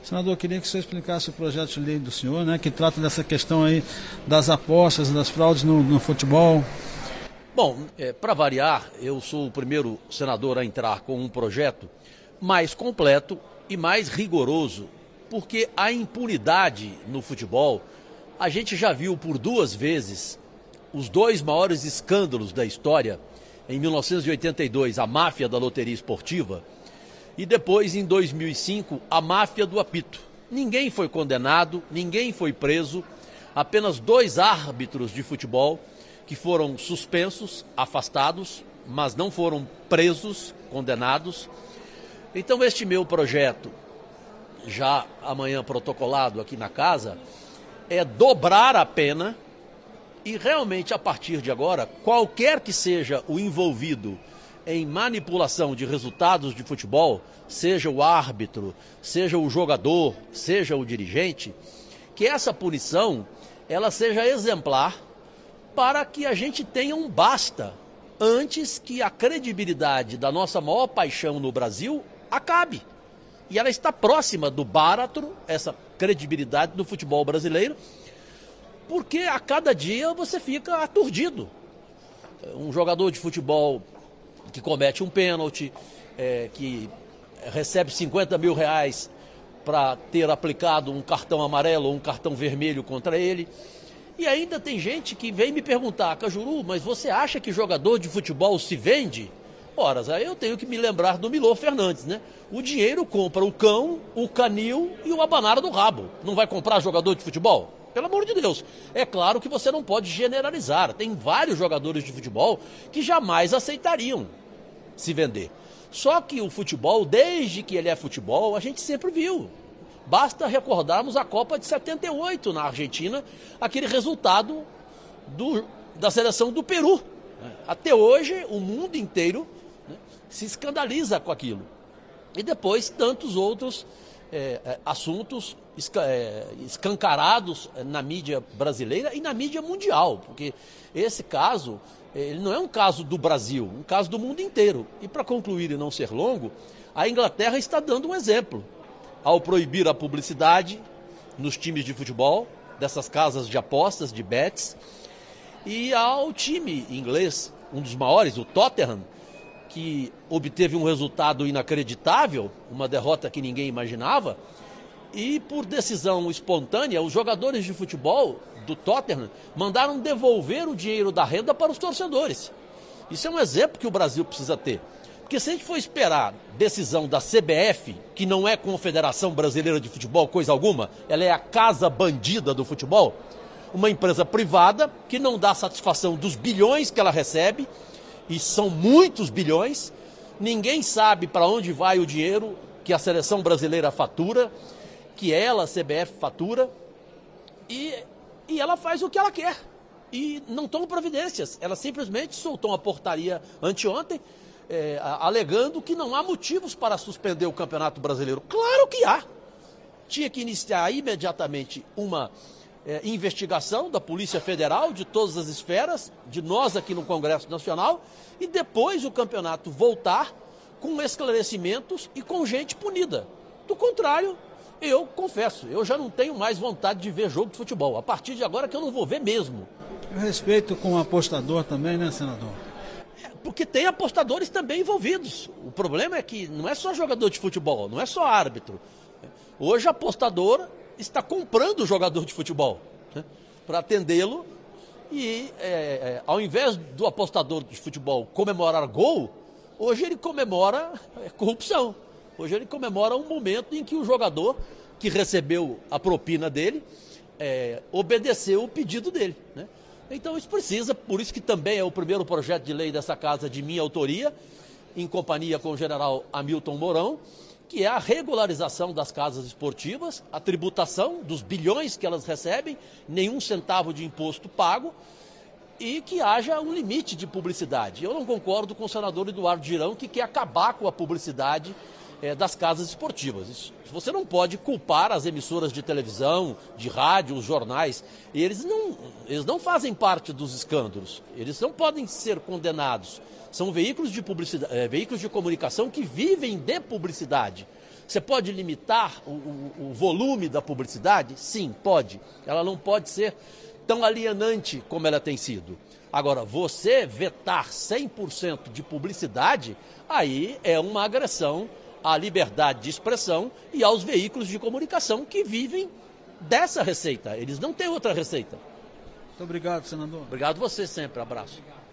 Senador, eu queria que o senhor explicasse o projeto de lei do senhor, né, que trata dessa questão aí das apostas, das fraudes no futebol. Bom, para variar, eu sou o primeiro senador a entrar com um projeto mais completo e mais rigoroso, porque a impunidade no futebol, a gente já viu por 2 vezes os 2 maiores escândalos da história, em 1982, a máfia da loteria esportiva, e depois, em 2005, a máfia do apito. Ninguém foi condenado, ninguém foi preso, apenas 2 árbitros de futebol que foram suspensos, afastados, mas não foram presos, condenados. Então, este meu projeto, já amanhã protocolado aqui na casa, é dobrar a pena e realmente, a partir de agora, qualquer que seja o envolvido em manipulação de resultados de futebol, seja o árbitro, seja o jogador, seja o dirigente, que essa punição ela seja exemplar para que a gente tenha um basta antes que a credibilidade da nossa maior paixão no Brasil acabe. E ela está próxima do báratro, essa credibilidade do futebol brasileiro, porque a cada dia você fica aturdido. Um jogador de futebol que comete um pênalti, que recebe 50 mil reais para ter aplicado um cartão amarelo ou um cartão vermelho contra ele. E ainda tem gente que vem me perguntar, Cajuru, mas você acha que jogador de futebol se vende? Ora, aí eu tenho que me lembrar do Milor Fernandes, né? O dinheiro compra o cão, o canil e o abanara do rabo. Não vai comprar jogador de futebol? Pelo amor de Deus. É claro que você não pode generalizar. Tem vários jogadores de futebol que jamais aceitariam se vender. Só que o futebol, desde que ele é futebol, a gente sempre viu. Basta recordarmos a Copa de 78 na Argentina, aquele resultado da seleção do Peru. Até hoje, o mundo inteiro se escandaliza com aquilo. E depois, tantos outros assuntos escancarados na mídia brasileira e na mídia mundial, porque esse caso, ele não é um caso do Brasil, um caso do mundo inteiro. E para concluir e não ser longo, a Inglaterra está dando um exemplo ao proibir a publicidade nos times de futebol, dessas casas de apostas, de bets, e ao time inglês, um dos maiores, o Tottenham, que obteve um resultado inacreditável, uma derrota que ninguém imaginava, e por decisão espontânea, os jogadores de futebol do Tottenham mandaram devolver o dinheiro da renda para os torcedores. Isso é um exemplo que o Brasil precisa ter. Porque se a gente for esperar decisão da CBF, que não é Confederação Brasileira de Futebol, coisa alguma, ela é a casa bandida do futebol, uma empresa privada que não dá satisfação dos bilhões que ela recebe, e são muitos bilhões, ninguém sabe para onde vai o dinheiro que a seleção brasileira fatura, que ela, a CBF, fatura, e ela faz o que ela quer. E não toma providências. Ela simplesmente soltou uma portaria anteontem, alegando que não há motivos para suspender o Campeonato Brasileiro. Claro que há. Tinha que iniciar imediatamente uma investigação da Polícia Federal, de todas as esferas, de nós aqui no Congresso Nacional, e depois o campeonato voltar com esclarecimentos e com gente punida. Do contrário, eu confesso, eu já não tenho mais vontade de ver jogo de futebol. A partir de agora que eu não vou ver mesmo. Eu respeito com o apostador também, né, senador? Porque tem apostadores também envolvidos. O problema é que não é só jogador de futebol, não é só árbitro. Hoje a apostadora está comprando o jogador de futebol, né, para atendê-lo e ao invés do apostador de futebol comemorar gol, hoje ele comemora corrupção. Hoje ele comemora um momento em que o jogador que recebeu a propina dele obedeceu o pedido dele, né? Então isso precisa, por isso que também é o primeiro projeto de lei dessa casa de minha autoria, em companhia com o general Hamilton Mourão, que é a regularização das casas esportivas, a tributação dos bilhões que elas recebem, nenhum centavo de imposto pago, e que haja um limite de publicidade. Eu não concordo com o senador Eduardo Girão, que quer acabar com a publicidade das casas esportivas. Você não pode culpar as emissoras de televisão, de rádio, os jornais. Eles não fazem parte dos escândalos. Eles não podem ser condenados. São veículos de publicidade, veículos de comunicação que vivem de publicidade. Você pode limitar o volume da publicidade? Sim, pode. Ela não pode ser tão alienante como ela tem sido. Agora, você vetar 100% de publicidade, aí é uma agressão à liberdade de expressão e aos veículos de comunicação que vivem dessa receita. Eles não têm outra receita. Muito obrigado, senador. Obrigado você sempre. Abraço.